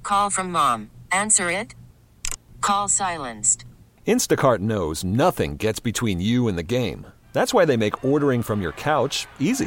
Call from mom. Answer it. Call silenced. Instacart knows nothing gets between you and the game. That's why they make ordering from your couch easy.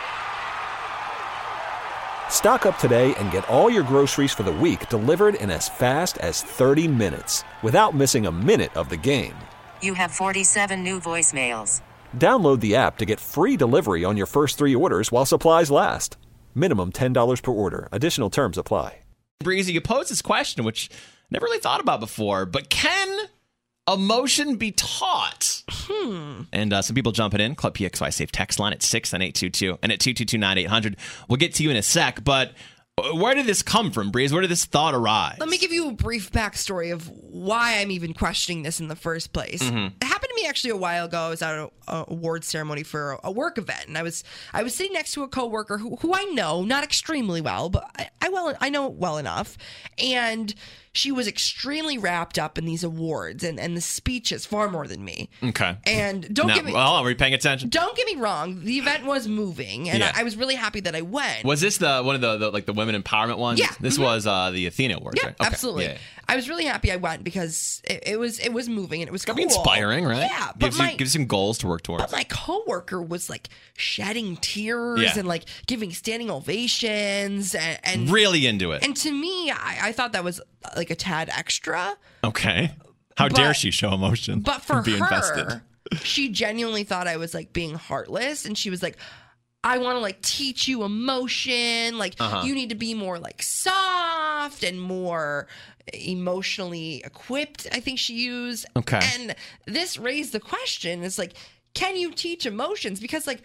Stock up today and get all your groceries for the week delivered in as fast as 30 minutes without missing a minute of the game. You have 47 new voicemails. Download the app to get free delivery on your first 3 orders while supplies last. Minimum $10 per order. Additional terms apply. Breezy, you posed this question, which I never really thought about before, but can emotion be taught? And some people jumping in. Club PXY Safe text line at 69822 and at 222-9800. We'll get to you in a sec, but where did this come from, Breeze? Where did this thought arise? Let me give you a brief backstory of why I'm even questioning this in the first place. It happened to me actually a while ago. I was at an award ceremony for a work event, and I was sitting next to a coworker who I know, not extremely well, but I know well enough, and she was extremely wrapped up in these awards and the speeches far more than me. Okay. And were you paying attention? Don't get me wrong. The event was moving, and I was really happy that I went. Was this one of the women empowerment ones? Yeah. This was the Athena Awards, yeah, right? Okay. Absolutely. Yeah. I was really happy I went because it was moving and it was cool. Inspiring, right? Yeah. Gives you some goals to work towards. But my coworker was like shedding tears and like giving standing ovations and really into it. And to me, I thought that was like a tad extra. Okay. How dare she show emotion? But for be her, invested. She genuinely thought I was like being heartless, and she was like, I want to like teach you emotion. Like you need to be more like soft and more emotionally equipped, I think she used. Okay. And this raised the question, it's like, can you teach emotions? Because like,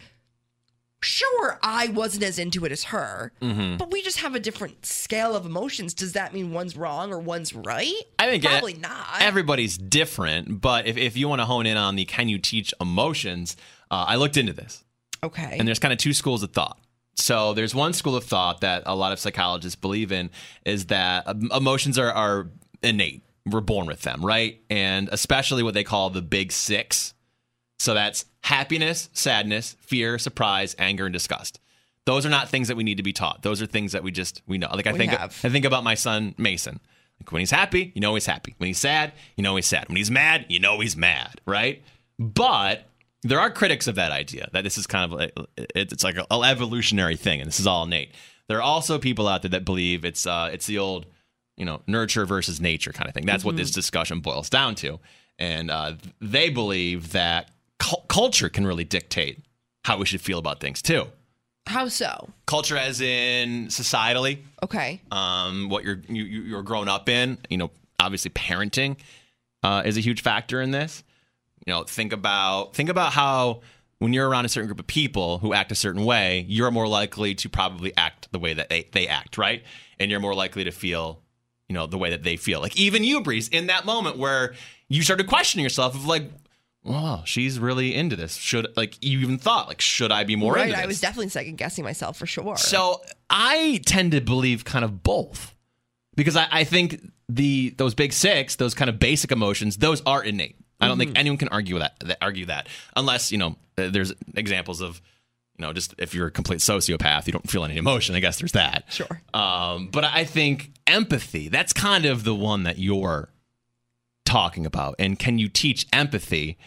sure, I wasn't as into it as her, but we just have a different scale of emotions. Does that mean one's wrong or one's right? I think probably not. Everybody's different, but if you want to hone in on the can you teach emotions, I looked into this. Okay. And there's kind of 2 schools of thought. So there's one school of thought that a lot of psychologists believe in is that emotions are innate. We're born with them, right? And especially what they call the big 6. So that's happiness, sadness, fear, surprise, anger, and disgust. Those are not things that we need to be taught. Those are things that we know. Like I think about my son Mason. Like when he's happy, you know he's happy. When he's sad, you know he's sad. When he's mad, you know he's mad, right? But there are critics of that idea that this is kind of it's like an evolutionary thing, and this is all innate. There are also people out there that believe it's the old, nurture versus nature kind of thing. That's what this discussion boils down to, and they believe that culture can really dictate how we should feel about things too. How so? Culture, as in societally. Okay. What you're grown up in. Obviously, parenting is a huge factor in this. Think about how when you're around a certain group of people who act a certain way, you're more likely to probably act the way that they act, right? And you're more likely to feel, the way that they feel. Like even you, Breeze, in that moment where you started questioning yourself of like, wow, she's really into this. You even thought, should I be more into this? I was definitely second guessing myself for sure. So I tend to believe kind of both. Because I think those big 6, those kind of basic emotions, those are innate. I don't think anyone can argue that unless, there's examples of, just if you're a complete sociopath, you don't feel any emotion. I guess there's that. Sure. But I think empathy, that's kind of the one that you're talking about. And can you teach empathy?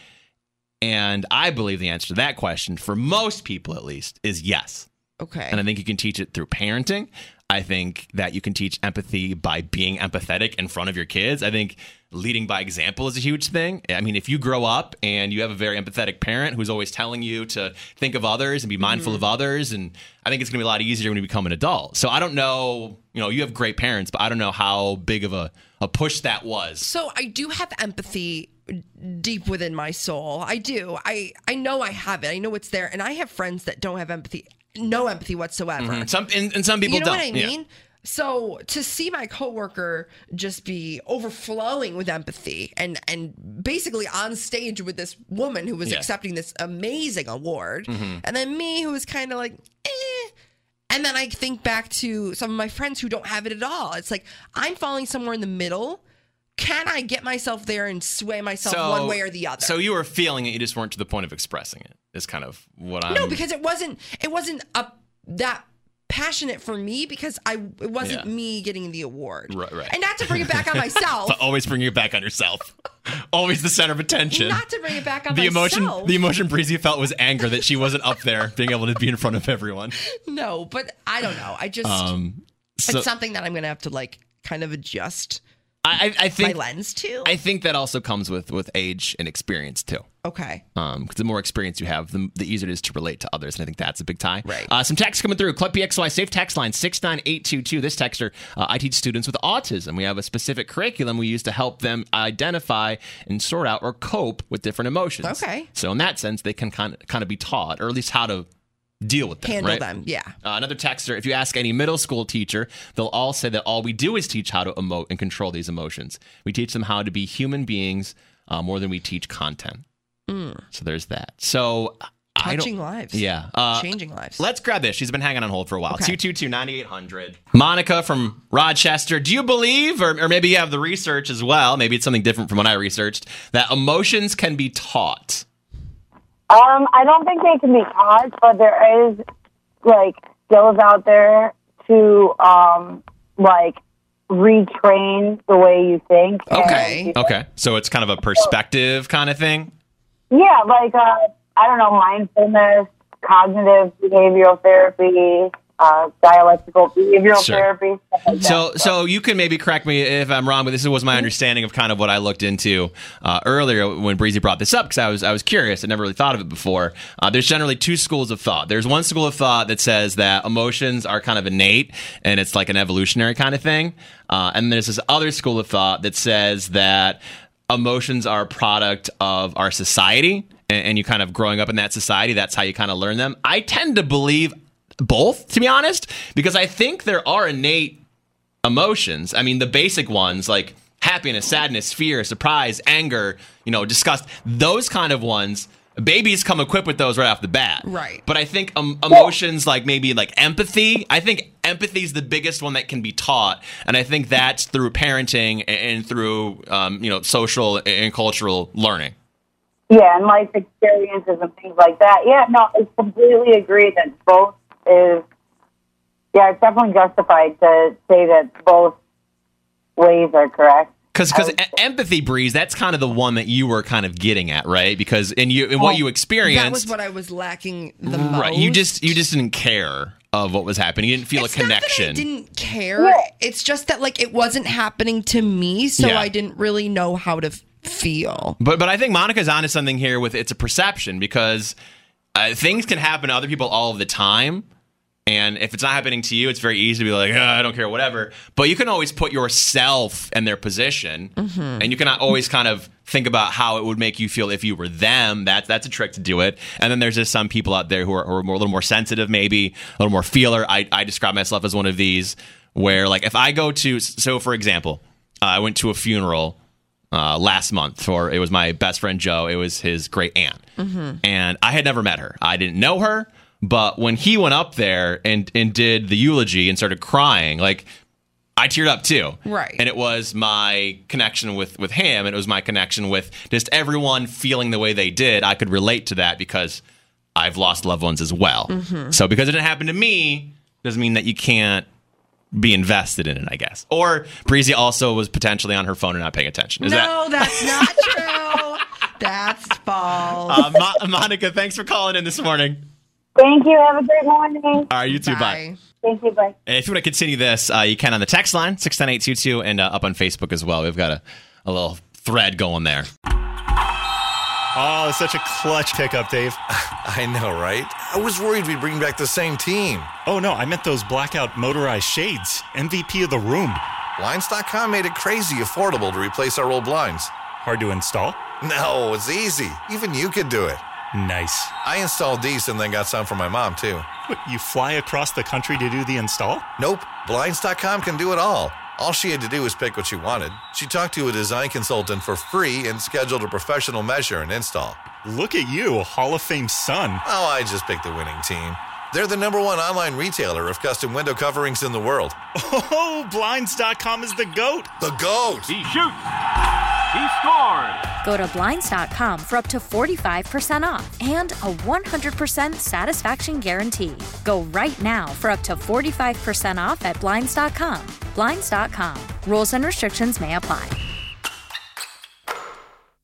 And I believe the answer to that question, for most people at least, is yes. Okay. And I think you can teach it through parenting. I think that you can teach empathy by being empathetic in front of your kids. I think leading by example is a huge thing. I mean, if you grow up and you have a very empathetic parent who's always telling you to think of others and be mindful of others, and I think it's going to be a lot easier when you become an adult. So I don't know, you have great parents, but I don't know how big of a push that was. So I do have empathy deep within my soul. I do. I know I have it. I know it's there. And I have friends that don't have empathy. No empathy whatsoever. And some people don't. What I mean? Yeah. So to see my coworker just be overflowing with empathy and basically on stage with this woman who was accepting this amazing award, and then me who was kind of like, and then I think back to some of my friends who don't have it at all. It's like I'm falling somewhere in the middle. Can I get myself there and sway myself one way or the other? So you were feeling it, you just weren't to the point of expressing it. Is kind of what I'm... No, because it wasn't that passionate for me because it wasn't me getting the award. Right. And not to bring it back on myself. But always bring it back on yourself. Always the center of attention. Not to bring it back on myself. The emotion Breezy felt was anger that she wasn't up there being able to be in front of everyone. No, but I don't know. I just it's something that I'm going to have to like kind of adjust I think my lens to. I think that also comes with age and experience too. Okay. Because the more experience you have, the easier it is to relate to others, and I think that's a big tie. Right. Some text coming through. Club PXY Safe Text Line 69822. This texter, I teach students with autism. We have a specific curriculum we use to help them identify and sort out or cope with different emotions. Okay. So in that sense, they can kind of be taught, or at least how to deal with them, handle right? them, yeah. Another texter, if you ask any middle school teacher, they'll all say that all we do is teach how to emote and control these emotions. We teach them how to be human beings more than we teach content. So there's that. So touching lives. Yeah. Changing lives. Let's grab this. She's been hanging on hold for a while. Okay. 222-9800. Monica from Rochester, do you believe, or maybe you have the research as well, maybe it's something different from what I researched, that emotions can be taught? I don't think they can be taught, but there is like skills out there to like retrain the way you think. Okay. So it's kind of a perspective kind of thing? Yeah, like I don't know, mindfulness, cognitive behavioral therapy, dialectical behavioral therapy. Stuff like that. So you can maybe correct me if I'm wrong, but this was my understanding of kind of what I looked into earlier when Breezy brought this up, because I was curious. I never really thought of it before. There's generally two schools of thought. There's one school of thought that says that emotions are kind of innate and it's like an evolutionary kind of thing. And there's this other school of thought that says that emotions are a product of our society, and you kind of growing up in that society, that's how you kind of learn them. I tend to believe both, to be honest, because I think there are innate emotions. I mean, the basic ones like happiness, sadness, fear, surprise, anger, disgust, those kind of ones, babies come equipped with those right off the bat. Right. But I think emotions like maybe like empathy, I think empathy is the biggest one that can be taught. And I think that's through parenting and through, social and cultural learning. Yeah, and life experiences and things like that. Yeah, no, I completely agree that both is, it's definitely justified to say that both ways are correct. Because empathy, Breeze, that's kind of the one that you were kind of getting at, right? Because in what you experienced, that was what I was lacking the most. Right, you just didn't care of what was happening. You didn't feel a connection. Not that I didn't care. Yeah. It's just that like it wasn't happening to me, so I didn't really know how to feel. But I think Monica's onto something here with it's a perception, because things can happen to other people all of the time. And if it's not happening to you, it's very easy to be like, I don't care, whatever. But you can always put yourself in their position, and you cannot always kind of think about how it would make you feel if you were them. That's a trick to do it. And then there's just some people out there who are a little more sensitive, maybe a little more feeler. I describe myself as one of these, where like if I go to, so for example, I went to a funeral last month it was my best friend Joe. It was his great aunt, and I had never met her. I didn't know her. But when he went up there and did the eulogy and started crying, like I teared up too. Right. And it was my connection with him, and it was my connection with just everyone feeling the way they did. I could relate to that because I've lost loved ones as well. So because it didn't happen to me, doesn't mean that you can't be invested in it, I guess. Or Breezy also was potentially on her phone and not paying attention. That's not true. That's false. Monica, thanks for calling in this morning. Thank you. Have a great morning. All right, you too. Bye. Thank you. Bye. And if you want to continue this, you can on the text line, 69822, and up on Facebook as well. We've got a little thread going there. Oh, it's such a clutch pickup, Dave. I know, right? I was worried we'd bring back the same team. Oh, no, I meant those blackout motorized shades. MVP of the room. Blinds.com made it crazy affordable to replace our old blinds. Hard to install? No, it's easy. Even you could do it. Nice. I installed these and then got some for my mom, too. What, you fly across the country to do the install? Nope. Blinds.com can do it all. All she had to do was pick what she wanted. She talked to a design consultant for free and scheduled a professional measure and install. Look at you, a Hall of Fame son. Oh, I just picked the winning team. They're the #1 online retailer of custom window coverings in the world. Oh, Blinds.com is the GOAT. The GOAT! He shoots. He scored! Go to Blinds.com for up to 45% off and a 100% satisfaction guarantee. Go right now for up to 45% off at Blinds.com. Blinds.com. Rules and restrictions may apply.